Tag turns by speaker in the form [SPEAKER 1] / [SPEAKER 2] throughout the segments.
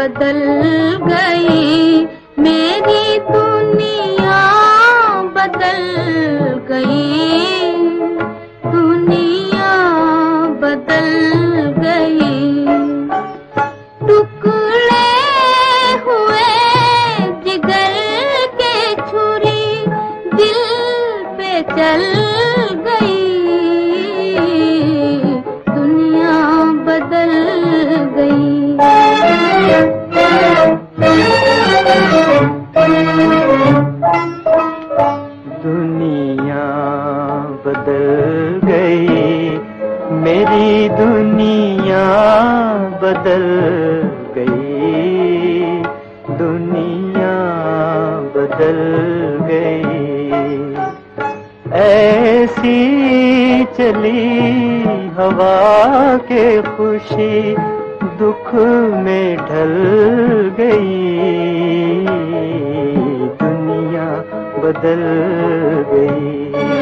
[SPEAKER 1] बदल गई, मेरी दुनिया बदल गई, दुनिया बदल गई। टुकड़े हुए जिगर के छुरी दिल पे चल गई, दुनिया बदल गई।
[SPEAKER 2] दुनिया बदल गई, मेरी दुनिया बदल गई, दुनिया बदल गई। ऐसी चली हवा के खुशी दुख में ढल गई, दुनिया बदल गई।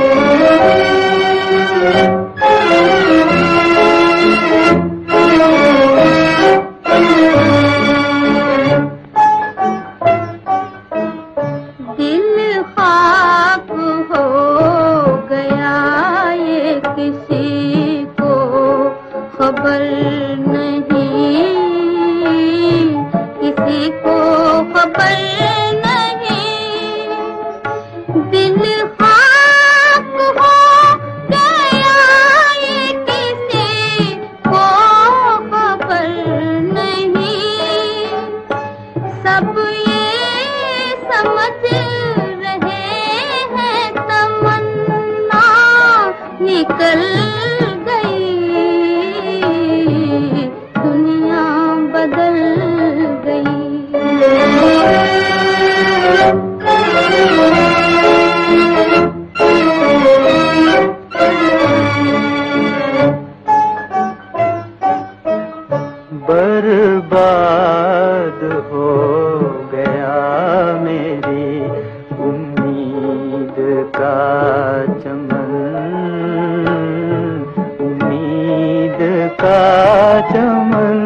[SPEAKER 1] दिल खाक हो गया, ये किसी को खबर नहीं, किसी को खबर नहीं। दिल खाक हो गया, ये किसी को खबर नहीं। सब ये समझ रहे हैं तमन्ना निकल गई, दुनिया बदल गई।
[SPEAKER 2] बर्बाद हो गया मेरी उम्मीद का चमन, उम्मीद का चमन।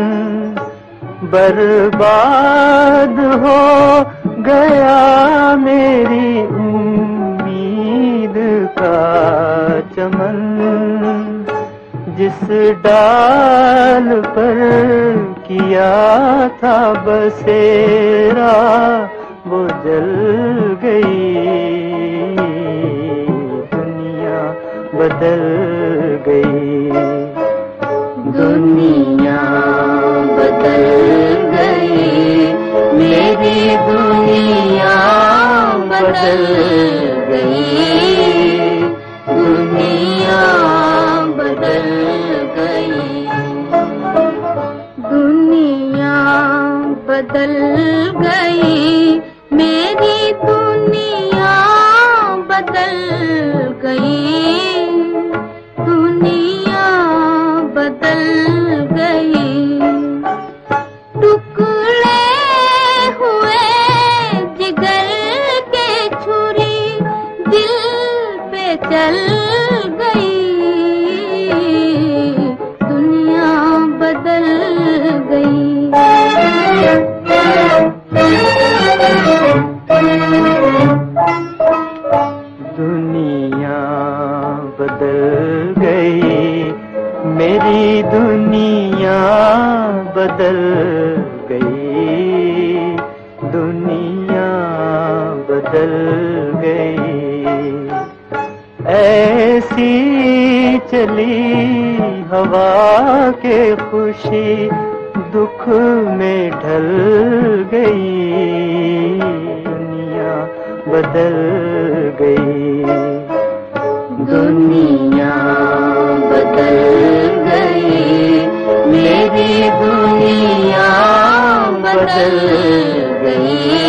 [SPEAKER 2] बर्बाद हो गया मेरी उम्मीद का चमन, जिस डाल पर किया था बसेरा वो जल गई, दुनिया बदल गई, दुनिया बदल गई, मेरी दुनिया बदल गई, दुनिया बदल गई, दुनिया बदल गई, मेरी दुनिया बदल गई, दुनिया बदल गई। टुकड़े हुए जिगर के छुरी दिल पे चल गई, दुनिया बदल गई। दुनिया बदल गई, मेरी दुनिया बदल गई, दुनिया बदल गई। ऐसी चली हवा के खुशी दुख में ढल गई, दुनिया बदल गई, दुनिया बदल गई, मेरी दुनिया बदल गई,